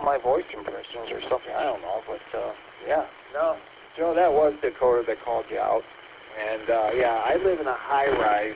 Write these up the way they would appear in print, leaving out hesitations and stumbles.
my voice impressions or something. I don't know, but yeah. No, Joe, that was Dakota that called you out. And yeah, I live in a high-rise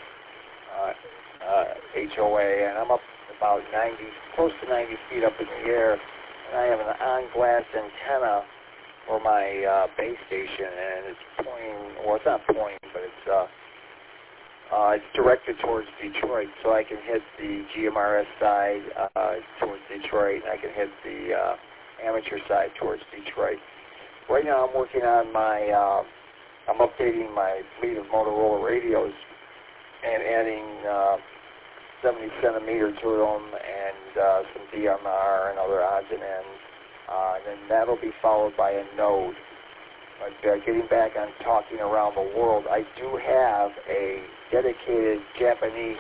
HOA, and I'm up about 90, close to 90 feet up in the air, and I have an on-glass antenna for my base station, and it's pointing, well, it's not pointing, but it's directed towards Detroit, so I can hit the GMRS side towards Detroit, and I can hit the amateur side towards Detroit. Right now I'm working on my, I'm updating my fleet of Motorola radios and adding 70 centimeter to them and some DMR and other odds and ends. And then that'll be followed by a node. But getting back on talking around the world, I do have a dedicated Japanese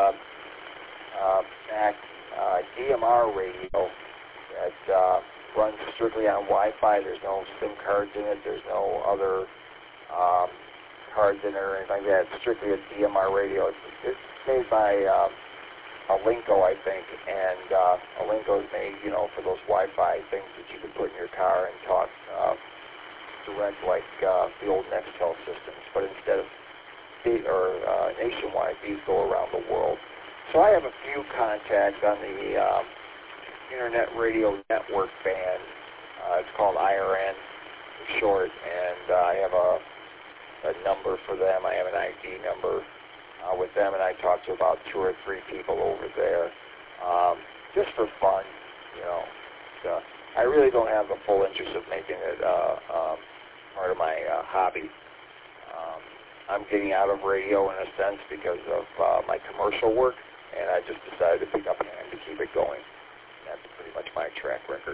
backed DMR radio that runs strictly on Wi-Fi. There's no SIM cards in it. There's no other cards in it or anything like that. It's strictly a DMR radio. It's made by Alinco, I think, and Alinco is made, you know, for those Wi-Fi things that you can put in your car and talk direct like the old Nextel systems, but instead of nationwide, these go around the world. So I have a few contacts on the Internet Radio Network band. It's called IRN for short, and I have a number for them. I have an ID number with them, and I talk to about 2 or 3 people over there, just for fun, you know. I really don't have the full interest of making it part of my hobby. I'm getting out of radio in a sense because of my commercial work, and I just decided to pick up a hand to keep it going. That's pretty much my track record.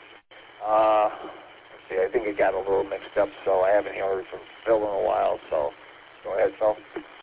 Let's see, I think it got a little mixed up, so I haven't heard from Phil in a while, so go ahead, Phil.